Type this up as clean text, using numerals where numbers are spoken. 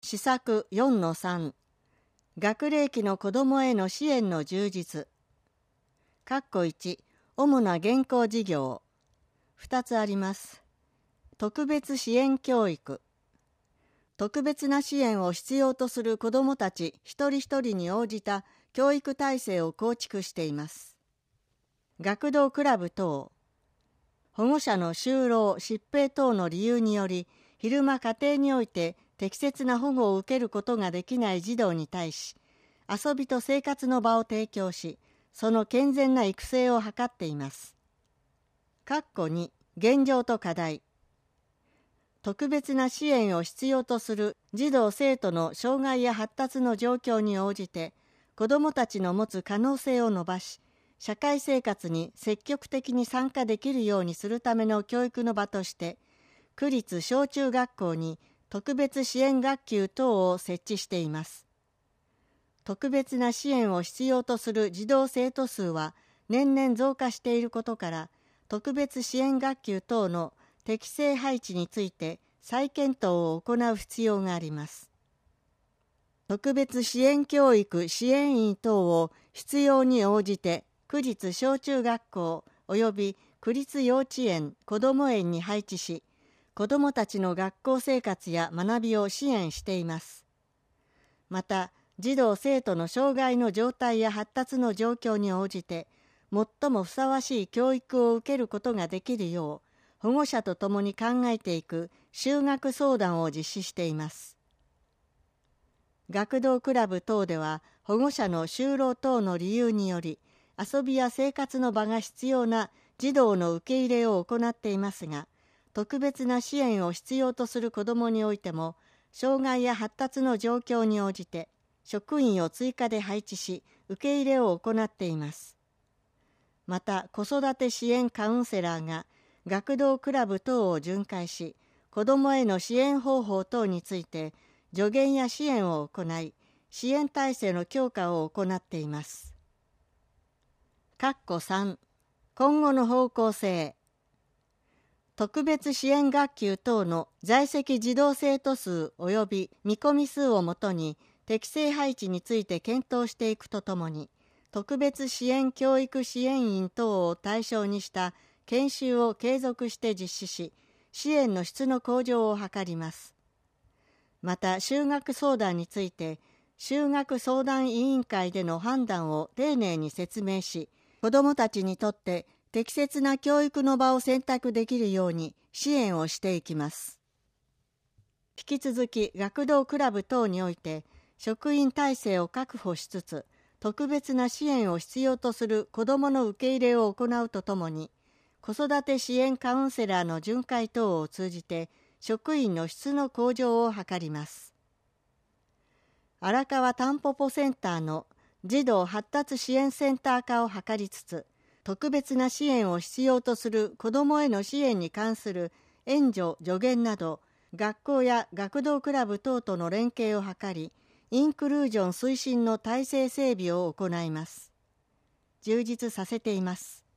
施策 4-3 学齢期の子どもへの支援の充実。1主な現行事業2つあります。特別支援教育。特別な支援を必要とする子どもたち一人一人に応じた教育体制を構築しています。学童クラブ等、保護者の就労・疾病等の理由により、昼間家庭において適切な保護を受けることができない児童に対し、遊びと生活の場を提供し、その健全な育成を図っています。2現状と課題。特別な支援を必要とする児童生徒の障害や発達の状況に応じて、子どもたちの持つ可能性を伸ばし、社会生活に積極的に参加できるようにするための教育の場として、区立小中学校に特別支援学級等を設置しています。特別な支援を必要とする児童生徒数は年々増加していることから、特別支援学級等の適正配置について再検討を行う必要があります。特別支援教育支援員等を必要に応じて区立小中学校及び区立幼稚園・こども園に配置し、子どもたちの学校生活や学びを支援しています。また、児童生徒の障害の状態や発達の状況に応じて、最もふさわしい教育を受けることができるよう、保護者と共に考えていく就学相談を実施しています。学童クラブ等では、保護者の就労等の理由により、遊びや生活の場が必要な児童の受け入れを行っていますが、特別な支援を必要とする子どもにおいても、障害や発達の状況に応じて、職員を追加で配置し、受け入れを行っています。また、子育て支援カウンセラーが、学童クラブ等を巡回し、子どもへの支援方法等について、助言や支援を行い、支援体制の強化を行っています。3今後の方向性。特別支援学級等の在籍児童生徒数及び見込み数をもとに適正配置について検討していくとともに、特別支援教育支援員等を対象にした研修を継続して実施し、支援の質の向上を図ります。また、就学相談について、就学相談委員会での判断を丁寧に説明し、子どもたちにとって適切な教育の場を選択できるように支援をしていきます。引き続き学童クラブ等において職員体制を確保しつつ、特別な支援を必要とする子どもの受け入れを行うとともに、子育て支援カウンセラーの巡回等を通じて職員の質の向上を図ります。荒川たんぽぽセンターの児童発達支援センター化を図りつつ、特別な支援を必要とする子どもへの支援に関する援助・助言など、学校や学童クラブ等との連携を図り、インクルージョン推進の体制整備を行います。充実させています。